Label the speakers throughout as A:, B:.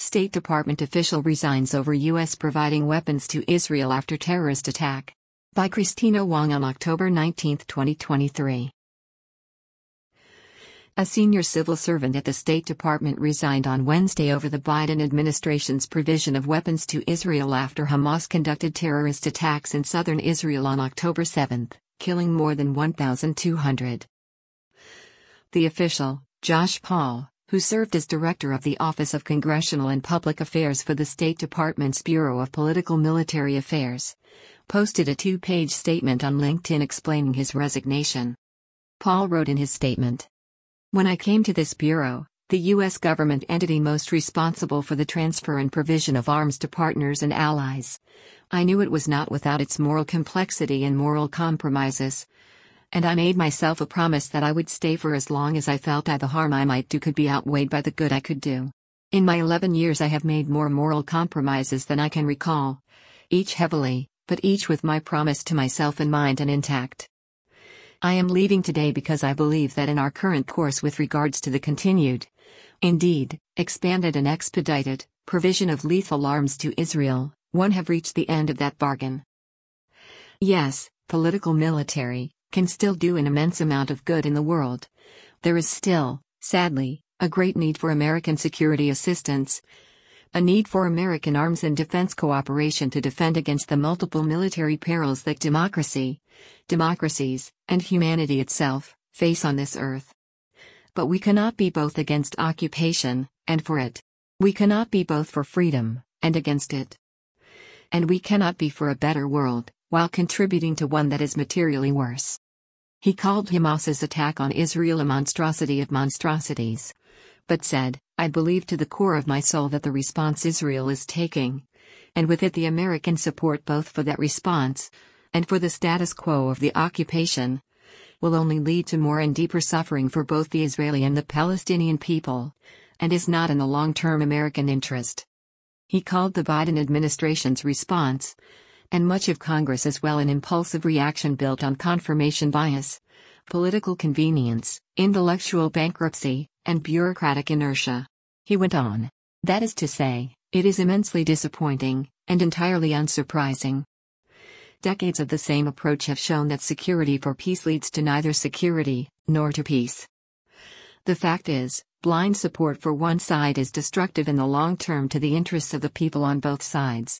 A: State Department official resigns over U.S. providing weapons to Israel after terrorist attack. By Christina Wong on October 19, 2023. A senior civil servant at the State Department resigned on Wednesday over the Biden administration's provision of weapons to Israel after Hamas conducted terrorist attacks in southern Israel on October 7, killing more than 1,200. The official, Josh Paul, who served as director of the Office of Congressional and Public Affairs for the State Department's Bureau of Political Military Affairs, posted a two-page statement on LinkedIn explaining his resignation. Paul wrote in his statement, "When I came to this bureau, the U.S. government entity most responsible for the transfer and provision of arms to partners and allies, I knew it was not without its moral complexity and moral compromises, and I made myself a promise that I would stay for as long as I felt that the harm I might do could be outweighed by the good I could do. In my 11 years I have made more moral compromises than I can recall, each heavily, but each with my promise to myself in mind and intact. I am leaving today because I believe that in our current course with regards to the continued, indeed, expanded and expedited, provision of lethal arms to Israel, one have reached the end of that bargain. Yes, political military can still do an immense amount of good in the world. There is still, sadly, a great need for American security assistance, a need for American arms and defense cooperation to defend against the multiple military perils that democracies, and humanity itself, face on this earth. But we cannot be both against occupation, and for it. We cannot be both for freedom, and against it. And we cannot be for a better world, while contributing to one that is materially worse." He called Hamas's attack on Israel a monstrosity of monstrosities, but said, "I believe to the core of my soul that the response Israel is taking, and with it the American support both for that response, and for the status quo of the occupation, will only lead to more and deeper suffering for both the Israeli and the Palestinian people, and is not in the long-term American interest." He called the Biden administration's response, and much of Congress as well, an impulsive reaction built on confirmation bias, political convenience, intellectual bankruptcy, and bureaucratic inertia. He went on, "That is to say, it is immensely disappointing, and entirely unsurprising. Decades of the same approach have shown that security for peace leads to neither security, nor to peace. The fact is, blind support for one side is destructive in the long term to the interests of the people on both sides.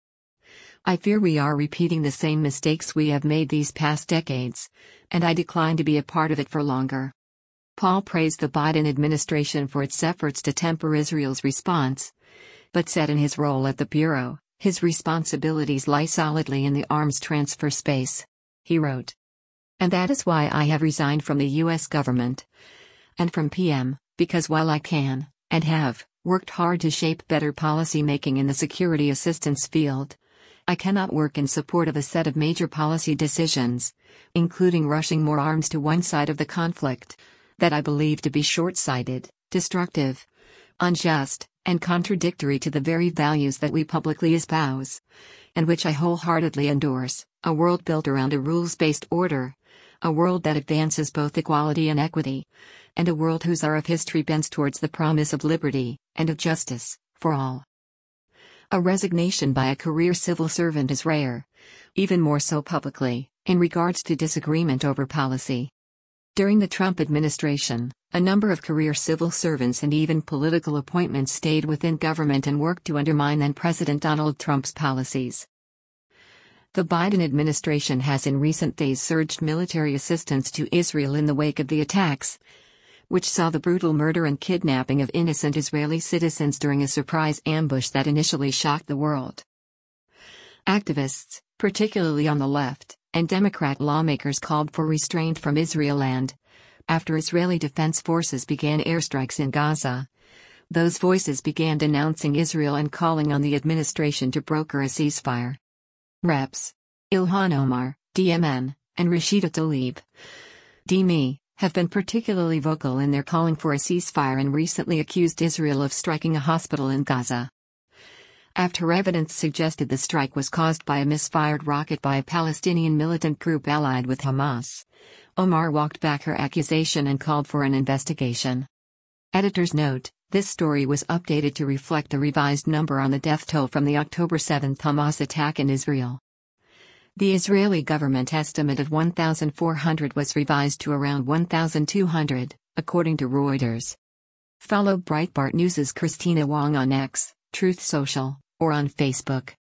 A: I fear we are repeating the same mistakes we have made these past decades, and I decline to be a part of it for longer." Paul praised the Biden administration for its efforts to temper Israel's response, but said in his role at the Bureau, his responsibilities lie solidly in the arms transfer space. He wrote, "And that is why I have resigned from the U.S. government, and from PM, because while I can, and have, worked hard to shape better policy making in the security assistance field, I cannot work in support of a set of major policy decisions, including rushing more arms to one side of the conflict, that I believe to be short-sighted, destructive, unjust, and contradictory to the very values that we publicly espouse, and which I wholeheartedly endorse, a world built around a rules-based order, a world that advances both equality and equity, and a world whose arc of history bends towards the promise of liberty, and of justice, for all." A resignation by a career civil servant is rare, even more so publicly, in regards to disagreement over policy. During the Trump administration, a number of career civil servants and even political appointments stayed within government and worked to undermine then President Donald Trump's policies. The Biden administration has in recent days surged military assistance to Israel in the wake of the attacks, which saw the brutal murder and kidnapping of innocent Israeli citizens during a surprise ambush that initially shocked the world. Activists, particularly on the left, and Democrat lawmakers called for restraint from Israel and, after Israeli Defense Forces began airstrikes in Gaza, those voices began denouncing Israel and calling on the administration to broker a ceasefire. Reps. Ilhan Omar, DMN, and Rashida Tlaib, DME, have been particularly vocal in their calling for a ceasefire and recently accused Israel of striking a hospital in Gaza. After evidence suggested the strike was caused by a misfired rocket by a Palestinian militant group allied with Hamas, Omar walked back her accusation and called for an investigation. Editor's note: This story was updated to reflect the revised number on the death toll from the October 7 Hamas attack in Israel. The Israeli government estimate of 1,400 was revised to around 1,200, according to Reuters. Follow Breitbart News' Christina Wong on X, Truth Social, or on Facebook.